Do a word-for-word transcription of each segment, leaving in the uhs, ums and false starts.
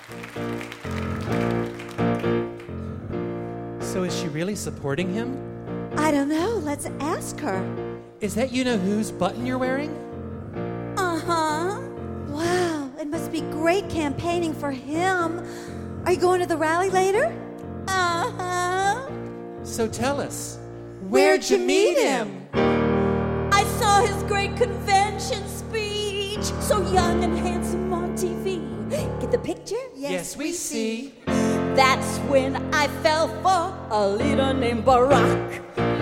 So is she really supporting him? I don't know. Let's ask her. Is that you-know-whose button you're wearing? Uh-huh. Wow, it must be great campaigning for him. Are you going to the rally later? Uh-huh. So tell us, where'd you meet him? I saw his great convention speech. So young and handsome on T V. Get the picture? Yes, we see. That's when I fell for a leader named Barack.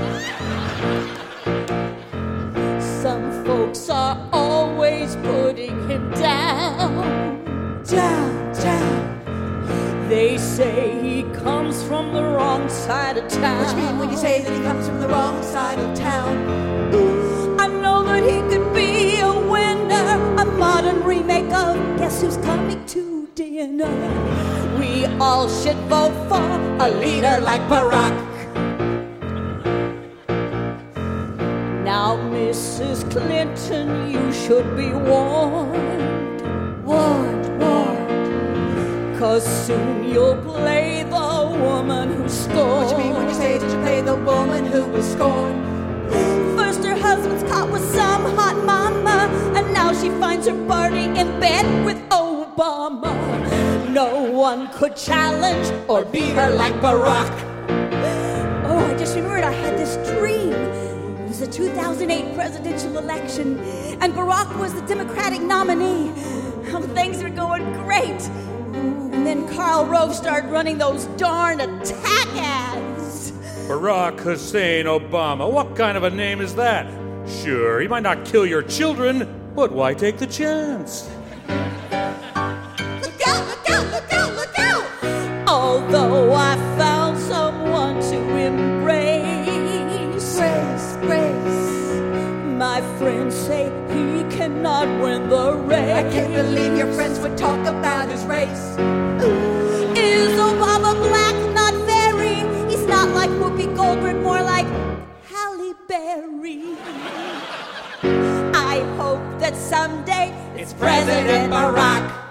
Some folks are always putting him down. Down, down. They say he comes from the wrong side of town. What you mean when you say that he comes from the wrong side of town? I know that he could be a winner, a modern remake of Guess Who's Coming to Dinner. We all should vote for a leader like Barack. Now, Missus Clinton, you should be warned, warned, warned. Cause soon you'll play the woman who scorned. What you mean when you say that you play the woman who was scorned? First her husband's caught with some hot mama, and now she finds her party in bed with Obama. No one could challenge or beat her like Barack. Oh, I just remembered I had this dream. It was the two thousand eight presidential election, and Barack was the Democratic nominee. Oh, things were going great. And then Karl Rove started running those darn attack ads. Barack Hussein Obama. What kind of a name is that? Sure, he might not kill your children, but why take the chance? Look out, look out, look out, look out! Although I found someone to embrace, Grace, Grace. my friends say he cannot win the race. I can't believe your friends would talk about his race. Is Obama black? Not very. He's not like Whoopi Goldberg, more like Halle Berry. I hope that someday It's President Barack.